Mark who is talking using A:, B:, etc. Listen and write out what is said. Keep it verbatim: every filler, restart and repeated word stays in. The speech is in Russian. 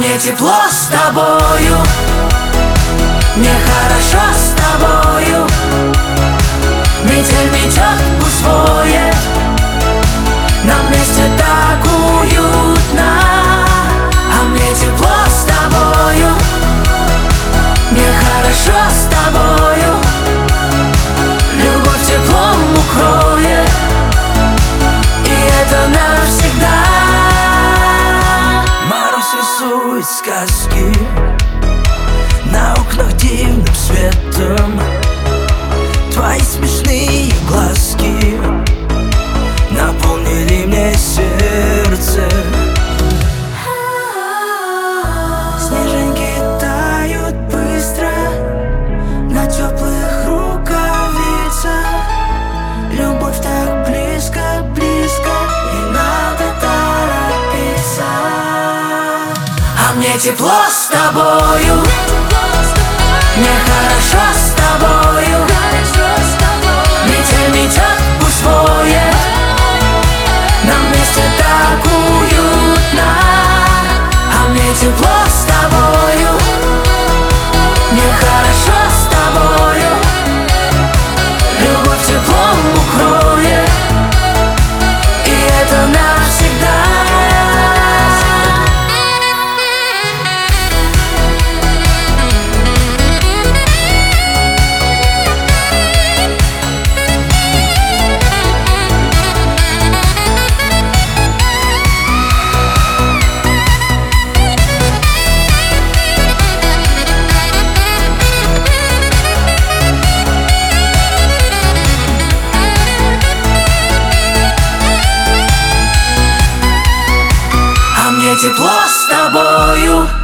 A: мне тепло с тобою, мне хорошо с тобою. Метель метет, пусть воет, нам вместе так уютно. А мне тепло с тобою, мне хорошо с тобою. Любовь теплом укроет, и это навсегда.
B: Марусь рисует сказки на окнах дивным светом. Твои смешные глазки наполнили мне сердце. Снежинки тают быстро на теплых рукавицах. Любовь так близко, близко, не надо торопиться.
A: А мне тепло с тобою, мне хорошо с тобою. Метель метет, пусть воет, нам вместе так уютно. А мне тепло с тобою, мне хорошо с тобою. Любовь теплом укроет, и это навсегда. Тепло с тобою,